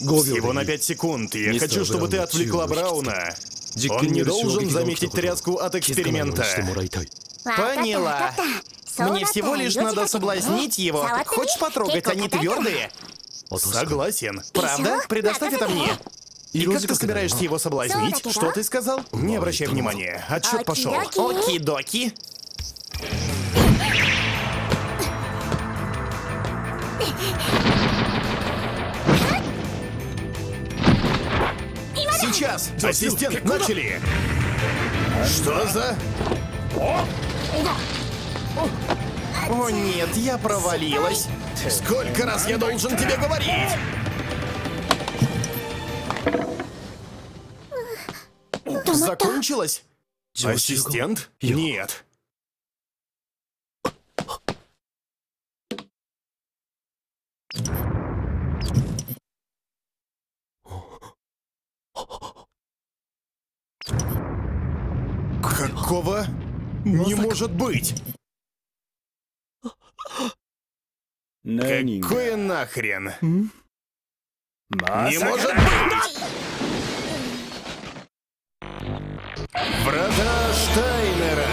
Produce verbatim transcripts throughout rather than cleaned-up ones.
Всего на пять секунд. Я хочу, чтобы ты отвлекла Брауна. Он не должен заметить тряску от эксперимента. Поняла. Мне всего лишь надо соблазнить его. Хочешь потрогать? Они твердые. Согласен. Правда? Предоставь это мне. И как ты собираешься его соблазнить? Что ты сказал? Не обращай внимания. Отчет пошел. Оки-доки. Сейчас! Ассистент, начали! Что за... О нет, я провалилась. Сколько раз я должен тебе говорить? Закончилось? Ассистент? Нет. Какого? Не может быть! Какое нахрен? Не может быть! Врата Штайнера!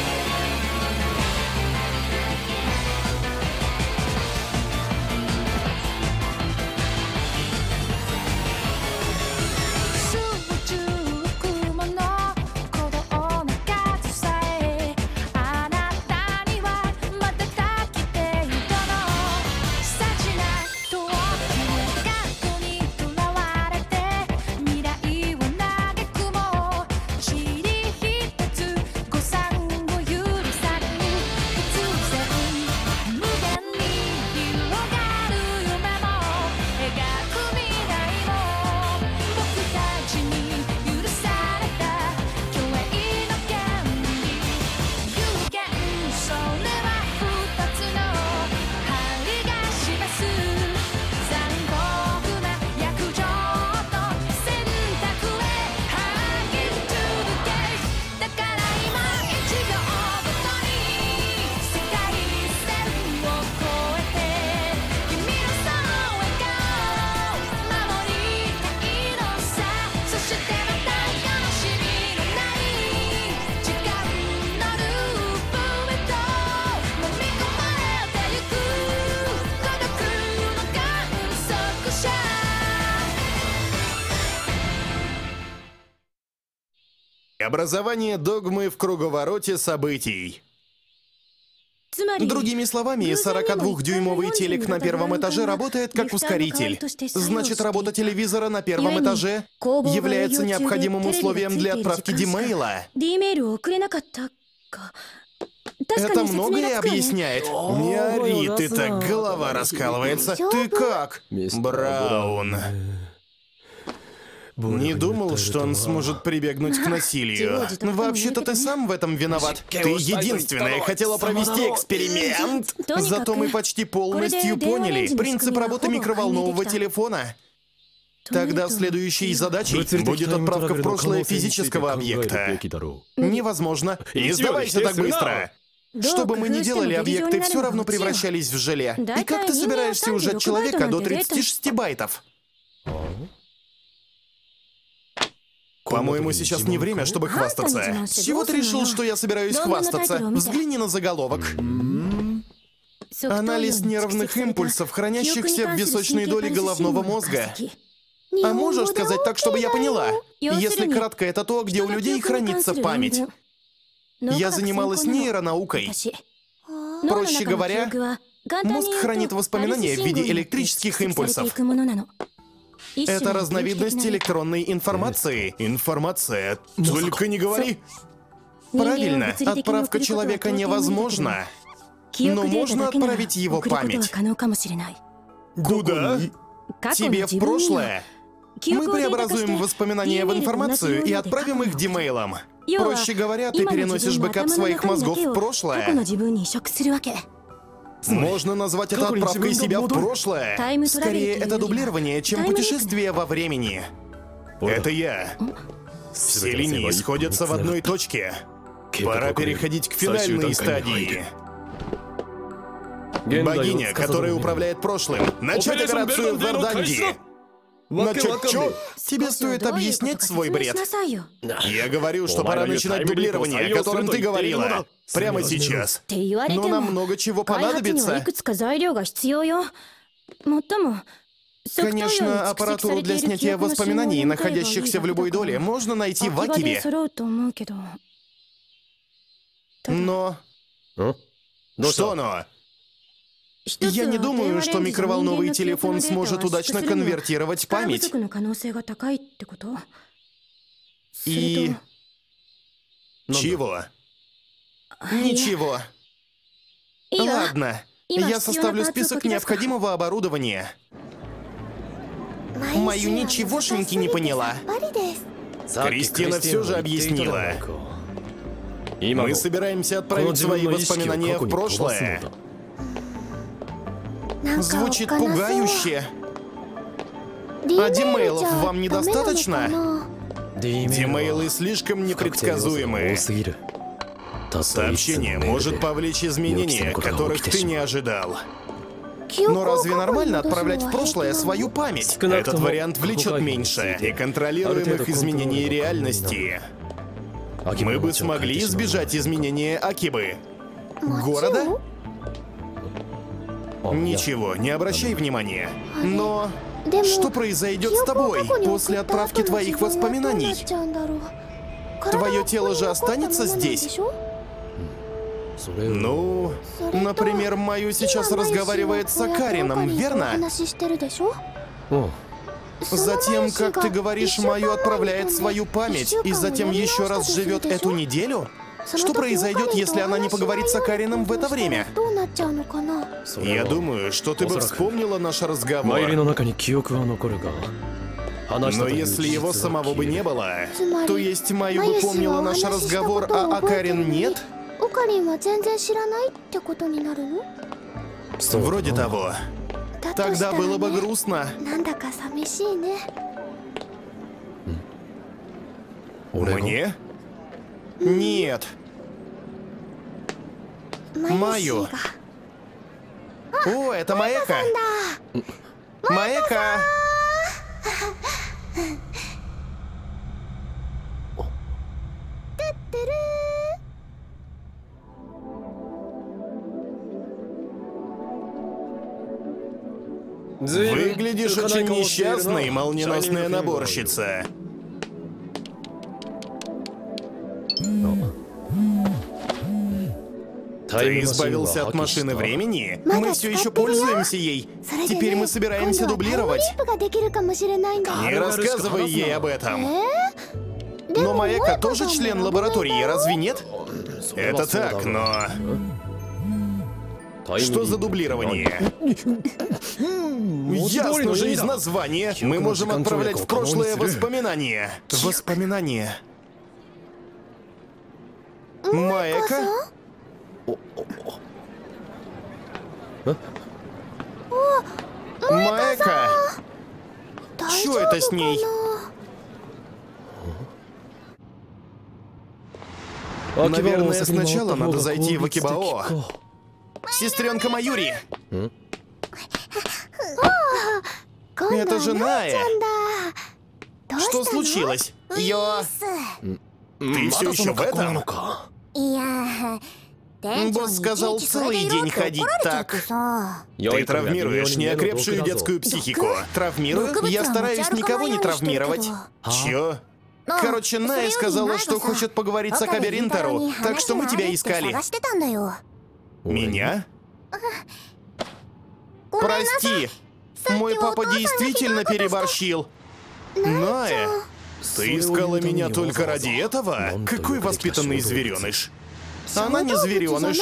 Образование догмы в круговороте событий. Другими словами, сорокадвухдюймовый телек на первом этаже работает как ускоритель. Значит, работа телевизора на первом этаже является необходимым условием для отправки димейла. Это многое объясняет. Не ори ты так, голова раскалывается. Ты как? Браун. Не думал, что он сможет прибегнуть к насилию. Вообще-то ты сам в этом виноват. Ты единственная хотела провести эксперимент. Зато мы почти полностью поняли принцип работы микроволнового телефона. Тогда следующей задачей будет отправка в прошлое физического объекта. Невозможно. Не сдавайся так быстро. Что бы мы ни делали, объекты все равно превращались в желе. И как ты собираешься ужать человека до тридцати шести байтов? По-моему, сейчас не время, чтобы хвастаться. С чего ты решил, что я собираюсь хвастаться? Взгляни на заголовок. Анализ нервных импульсов, хранящихся в височной доле головного мозга. А можешь сказать так, чтобы я поняла? Если кратко, это то, где у людей хранится память. Я занималась нейронаукой. Проще говоря, мозг хранит воспоминания в виде электрических импульсов. Это разновидность электронной информации. Информация. Только не говори. Правильно, отправка человека невозможна. Но можно отправить его память. Куда? Тебе в прошлое. Мы преобразуем воспоминания в информацию и отправим их димейлом. Проще говоря, ты переносишь бэкап своих мозгов в прошлое. Можно назвать это отправкой себя в прошлое. Скорее, это дублирование, чем путешествие во времени. Это я. Все линии сходятся в одной точке. Пора переходить к финальной стадии. Богиня, которая управляет прошлым. Начать операцию в Верданди. Значит, чё? Тебе стоит объяснять свой бред. Я говорю, что пора начинать дублирование, о котором ты говорила. Прямо сейчас. Но нам много чего понадобится. Конечно, аппаратуру для снятия воспоминаний, находящихся в любой доле, можно найти в Акибе. Но... Что но? Я не думаю, что микроволновый телефон сможет удачно конвертировать память. И... Чего? Ничего. Ладно, я составлю список необходимого оборудования. Мою ничегошеньки не поняла. Кристина все же объяснила. Мы собираемся отправить свои воспоминания в прошлое. Звучит пугающе. А димейлов вам недостаточно? Димейлы слишком непредсказуемые. Сообщение может повлечь изменения, которых ты не ожидал. Но разве нормально отправлять в прошлое свою память? Этот вариант влечет меньше неконтролируемых изменений реальности. Мы бы смогли избежать изменения Акибы. Города? Ничего, не обращай внимания. Но что произойдет с тобой после отправки твоих воспоминаний? Твое тело же останется здесь? Ну, например, Майю сейчас разговаривает с Акарином, верно? Затем, как ты говоришь, Майю отправляет свою память, и затем еще раз живет эту неделю? Что произойдет, если она не поговорит с Акарином в это время? Я думаю, что ты бы вспомнила наш разговор. Но если его самого бы не было, то есть Майю бы помнила наш разговор, а Акарин нет? Вроде того. Тогда было бы грустно. Мне? Нет. Майю. О, это Маэка. Маэка. Выглядишь очень несчастной, молниеносная наборщица. Ты избавился от машины времени? Мы все еще пользуемся ей. Теперь мы собираемся дублировать. Не рассказывай ей об этом. Но Маэка тоже член лаборатории, разве нет? Это так, но... Что за дублирование? Ясно же из названия. Мы можем отправлять в прошлое воспоминания. Воспоминания. Маэка? Маэка? Что это с ней? Наверное, сначала надо зайти в Акибао. Сестренка Маюри! Это же Наэ! Что случилось? Йо... Ты все еще в этом? Босс сказал целый день ходить так. Ты травмируешь неокрепшую детскую психику. Травмирую? Я стараюсь никого не травмировать. Чё? Короче, Наэ сказала, что хочет поговорить с Акабе Ринтару, так что мы тебя искали. Меня? Прости, мой папа действительно переборщил. Наэ, ты искала меня только ради этого? Какой воспитанный звереныш. Она не звереныш.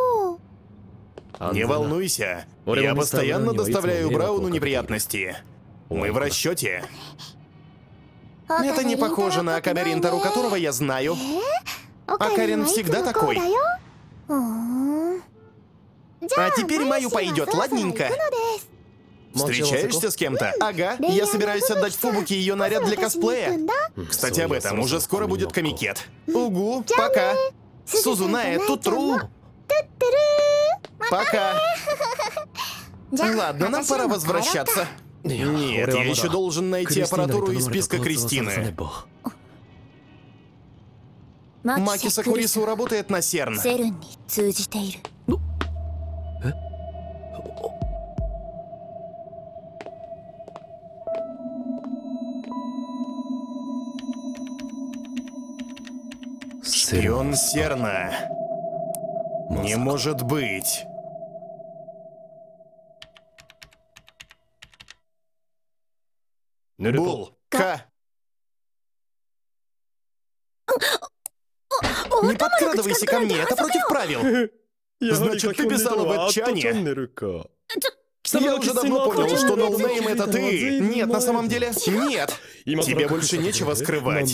Не волнуйся, я постоянно доставляю Брауну неприятности. Мы в расчете. Это не похоже на Акабе Ринтару, которого я знаю. Акарин всегда такой. А теперь Майю пойдет, ладненько. Встречаешься с кем-то? Ага, я собираюсь отдать Фубуки ее наряд для косплея. Кстати, об этом, уже скоро будет комикет. Угу, пока. Сузунаe, тутру. Пока. Ладно, нам пора возвращаться. Нет, я еще должен найти аппаратуру из списка Кристины. Макиса Курису работает на Серн. Шпион Серна. Не может быть. Бул, К. Не подкрадывайся ко мне, это против правил. Значит, ты писала в Эдчане. Я уже давно понял, что ноунейм это ты. Нет, на самом деле, нет. Тебе больше нечего скрывать.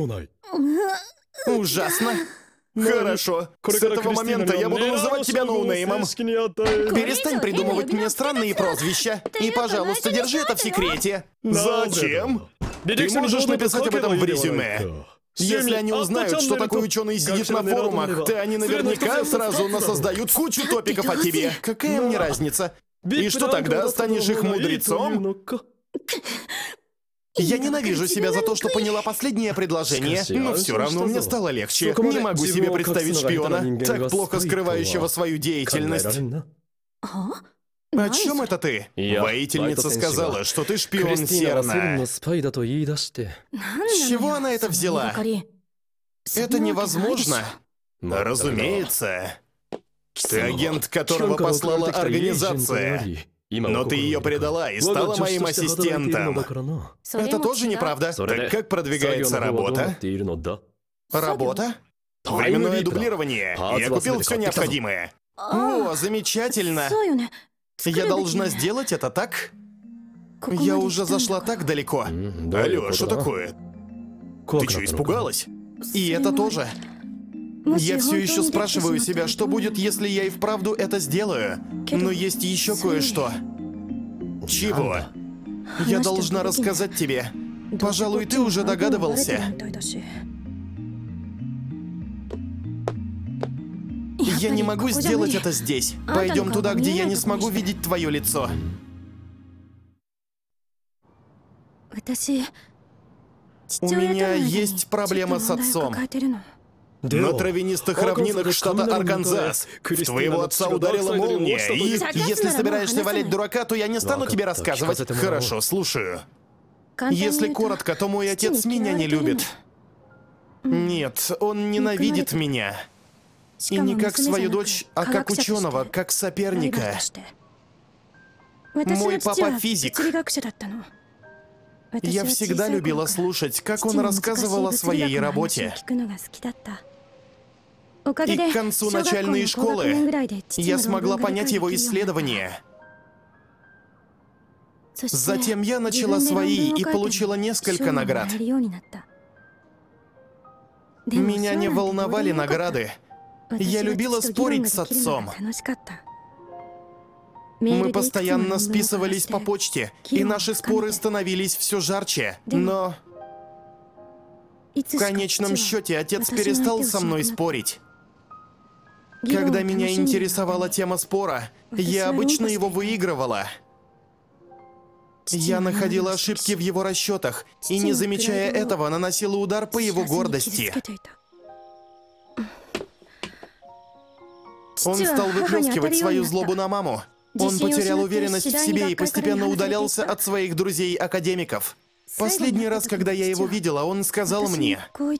Ужасно. Хорошо. С этого момента я буду называть тебя ноунеймом. Перестань придумывать мне странные прозвища. И, пожалуйста, держи это в секрете. Зачем? Ты можешь написать об этом в резюме. Если они узнают, что такой ученый сидит на форумах, то они наверняка сразу насоздают кучу топиков о тебе. Какая мне разница? И что тогда, станешь их мудрецом? Я ненавижу себя за то, что поняла последнее предложение, но все равно мне стало легче. Не могу себе представить шпиона, так плохо скрывающего свою деятельность. О чем это ты? Воительница сказала, что ты шпион Серна. С чего она это взяла? Это невозможно. Разумеется. Ты агент, которого послала организация. Но ты ее предала и стала моим ассистентом. Это тоже неправда. Так как продвигается работа? Работа? Временное дублирование. Я купил все необходимое. О, замечательно. Я должна сделать это, так? Я уже зашла так далеко. Алло, что такое? Ты что, испугалась? И это тоже. Я все еще спрашиваю себя, что будет, если я и вправду это сделаю. Но есть еще кое-что. Чего? Я должна рассказать тебе. Пожалуй, ты уже догадывался. Я не могу сделать это здесь. Пойдем туда, где я не смогу видеть твое лицо. У меня есть проблема с отцом. На травянистых равнинах штата Арканзас в твоего отца ударила молния, и если собираешься валять дурака, то я не стану тебе рассказывать. Хорошо, слушаю. Если коротко, то мой отец меня не любит. Нет, он ненавидит меня. И не как свою дочь, а как ученого, как соперника. Мой папа физик. Я всегда любила слушать, как он рассказывал о своей работе. И к концу начальной школы я смогла понять его исследования. Затем я начала свои и получила несколько наград. Меня не волновали награды. Я любила спорить с отцом. Мы постоянно списывались по почте, и наши споры становились все жарче. Но в конечном счете отец перестал со мной спорить. Когда меня интересовала тема спора, я обычно его выигрывала. Я находила ошибки в его расчетах, и, не замечая этого, наносила удар по его гордости. Он стал выплескивать свою злобу на маму. Он потерял уверенность в себе и постепенно удалялся от своих друзей-академиков. Последний раз, когда я его видела, он сказал мне: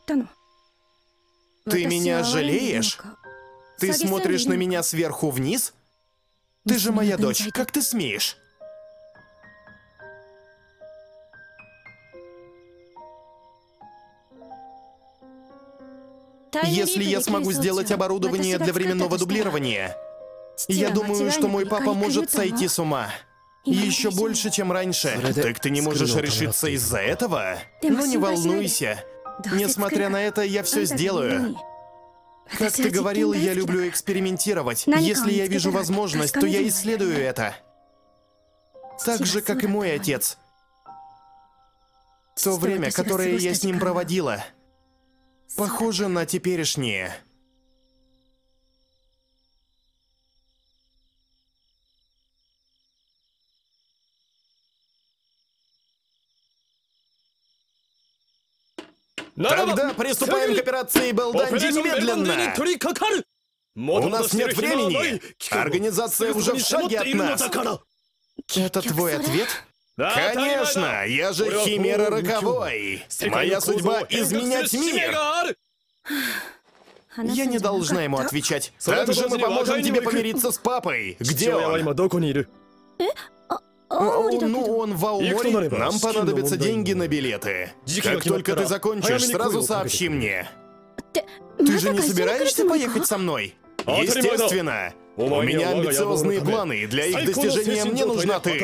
«Ты меня жалеешь? Ты смотришь на меня сверху вниз? Ты же моя дочь, как ты смеешь?» Если я смогу сделать оборудование для временного дублирования, я думаю, что мой папа может сойти с ума. Еще больше, чем раньше. Так ты не можешь решиться из-за этого? Ну не волнуйся. Несмотря на это, я все сделаю. Как ты говорил, я люблю экспериментировать. Если я вижу возможность, то я исследую это. Так же, как и мой отец. То время, которое я с ним проводила, похоже на теперешнее. Тогда приступаем к операции Белданди немедленно! У нас нет времени! Организация уже в шаге от нас! Это твой ответ? Конечно! Я же Химера Роковой! Моя судьба — изменять мир! Я не должна ему отвечать. Также мы поможем тебе помириться с папой. Где он? Ну, он в Аомори. Нам понадобятся деньги на билеты. Как только ты закончишь, сразу сообщи мне. Ты же не собираешься поехать со мной? Естественно. У меня амбициозные планы, и для их достижения мне нужна ты.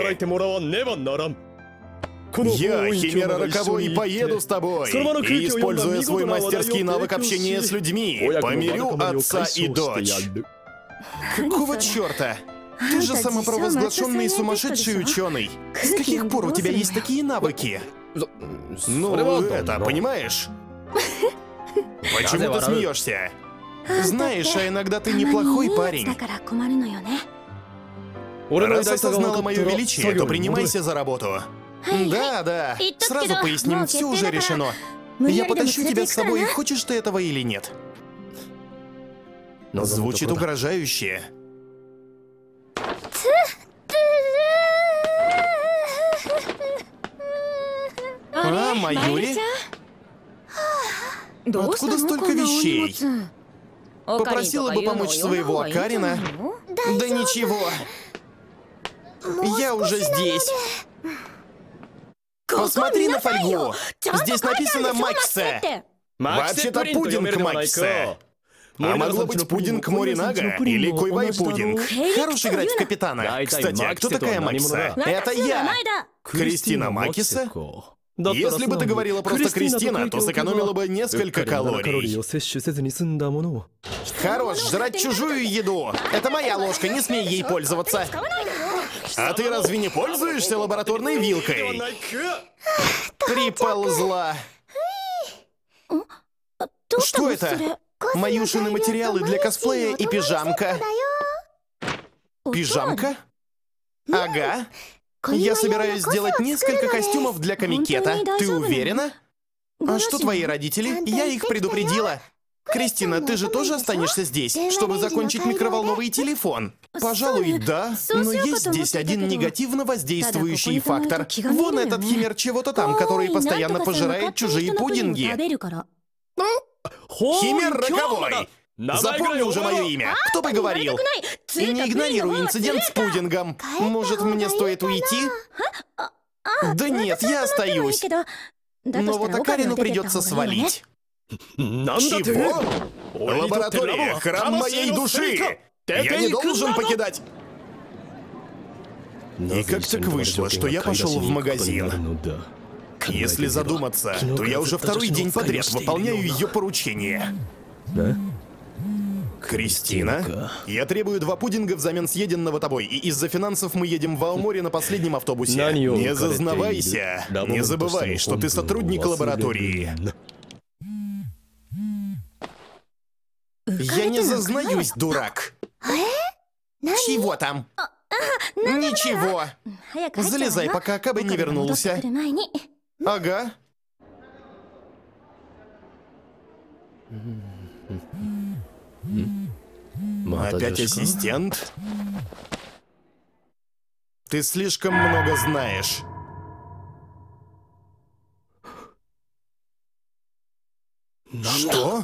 Я, Химера Роковой, поеду с тобой и, используя свой мастерский навык общения с людьми, помирю отца и дочь. Какого черта? Ты же самопровозглашенный сумасшедший ученый. С каких пор у тебя есть такие навыки? Ну, это, понимаешь? Почему ты смеешься? Знаешь, а иногда ты неплохой парень. Раз осознала мое величие, то принимайся за работу. Да, да. Сразу поясним, все уже решено. Я потащу тебя с собой, хочешь ты этого или нет. Звучит угрожающе. А, Майюри? Откуда столько вещей? Попросила бы помочь своего Акарина. Да ничего. Я уже здесь. Посмотри на фольгу. Здесь написано Максе. Вообще-то пудинг Максе. А могло быть пудинг Моринага или Койвай-пудинг. Хорош играть в капитана. Кстати, а кто такая Макса? Это я. Кристина Макиса? Если бы ты говорила просто Кристина, то сэкономила бы несколько калорий. Хорош жрать чужую еду. Это моя ложка, не смей ей пользоваться. А ты разве не пользуешься лабораторной вилкой? Приползла. Что это? Маюшины материалы для косплея и пижамка. Пижамка? Ага. Я собираюсь сделать несколько костюмов для комикета. Ты уверена? А что твои родители? Я их предупредила. Кристина, ты же тоже останешься здесь, чтобы закончить микроволновый телефон? Пожалуй, да. Но есть здесь один негативно воздействующий фактор. Вон этот химер чего-то там, который постоянно пожирает чужие пудинги. Химер Роковой! Запомни уже мое имя. Кто бы говорил? И не игнорируй инцидент с пудингом. Может, мне стоит уйти? Да нет, я остаюсь. Но вот Акарину придется свалить. Чего? Лаборатория, храм моей души! Я не должен покидать... И как так вышло, что я пошел в магазин? Если задуматься, то я уже второй день подряд выполняю ее поручение. Кристина, я требую два пудинга взамен съеденного тобой, и из-за финансов мы едем в Аомори на последнем автобусе. Не зазнавайся. Не забывай, что ты сотрудник лаборатории. Я не зазнаюсь, дурак. Чего там? Ничего. Залезай, пока Акабе не вернулся. Ага. Опять ассистент? Ты слишком много знаешь. Что?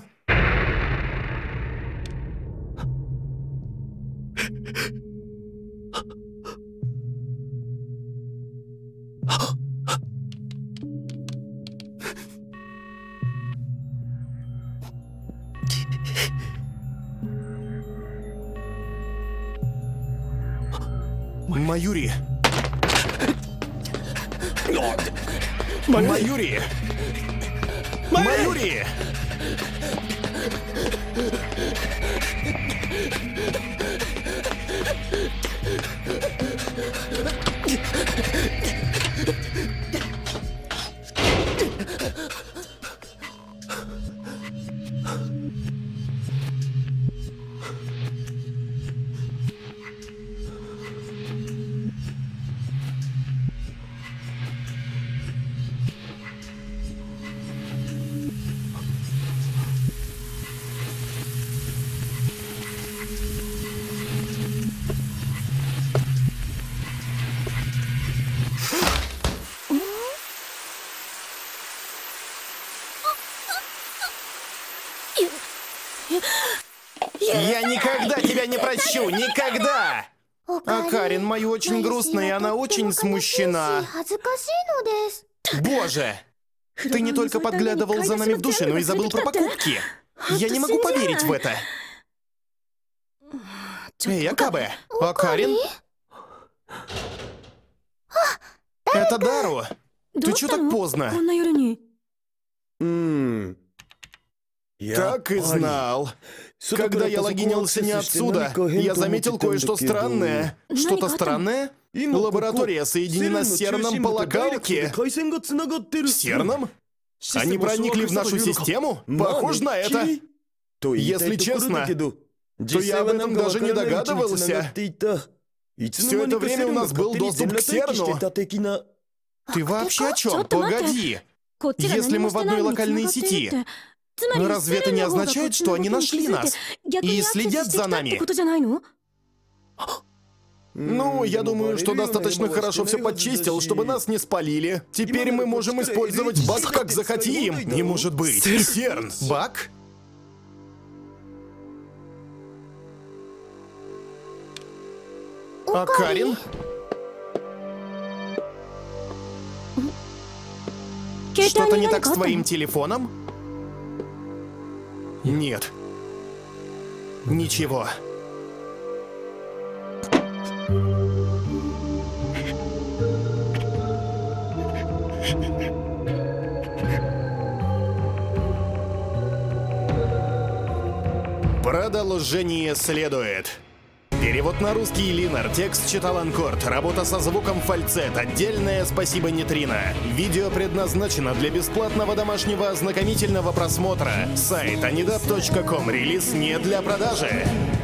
Майюри! Майюри! Майюри! Я никогда тебя не прощу! Никогда! Акарин, мою очень грустно, и она очень смущена. Боже! Ты не только подглядывал за нами в душе, но и забыл про покупки. Я не могу поверить в это. Эй, Акабе! Акарин? Это Дару. Ты чё так поздно? Ммм... Так и знал. Когда я логинился не отсюда, я заметил кое-что странное. Что-то странное? Лаборатория соединена с Серном по локалке. Серном? Они проникли в нашу систему? Похоже на это. Если честно, то я об этом даже не догадывался. Все это время у нас был доступ к Серну. Ты вообще о чем? Погоди. Если мы в одной локальной сети, разве это не означает, что они нашли нас и следят за нами? Ну, я думаю, что достаточно хорошо все подчистил, чтобы нас не спалили. Теперь мы можем использовать баг как захотим. Не может быть. Серн. Баг? Акарин? Что-то не так с твоим телефоном? Нет. Ничего. Продолжение следует. Перевод на русский Линар, текст читал Анкорд, работа со звуком фальцет, отдельное спасибо Нейтрино. Видео предназначено для бесплатного домашнего ознакомительного просмотра. Сайт анидап точка ком, релиз не для продажи.